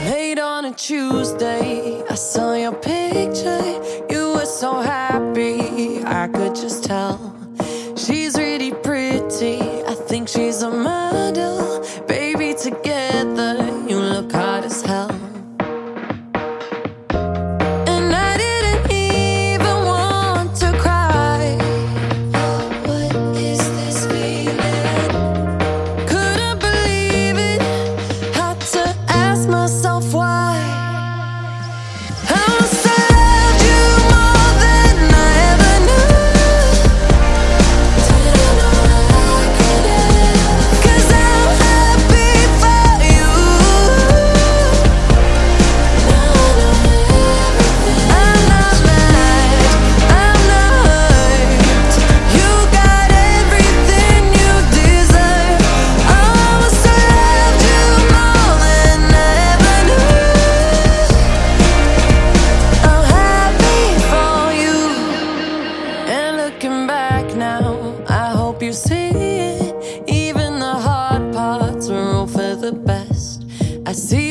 Late on a Tuesday, I saw your picture. You were so happy, I could just tell. She's really pretty, I think she's a model. Baby, together, you look hot as hell. And I didn't even want to cry. What is this feeling? Couldn't believe it, had to ask myself why. I must have loved you more than I ever knew. Didn't know I could have, 'cause I'm happy for you. Now I know everything. I'm not mad, I'm not hurt. You got everything you deserve. I must have loved you more than I ever knew. I'm happy for you. And looking back now, I hope you see it. Even the hard parts are all for the best. I see